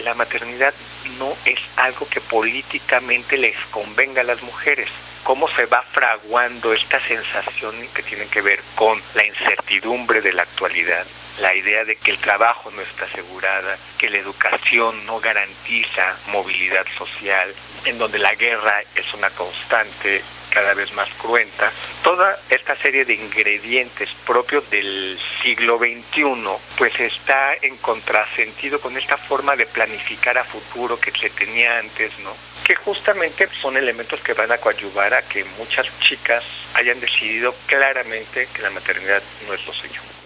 la maternidad no es algo que políticamente les convenga a las mujeres. Cómo se va fraguando esta sensación que tiene que ver con la incertidumbre de la actualidad, la idea de que el trabajo no está asegurada, que la educación no garantiza movilidad social, en donde la guerra es una constante cada vez más cruenta. Toda esta serie de ingredientes propios del siglo XXI pues está en contrasentido con esta forma de planificar a futuro que se tenía antes, ¿no? Que justamente son elementos que van a coadyuvar a que muchas chicas hayan decidido claramente que la maternidad no es lo suyo.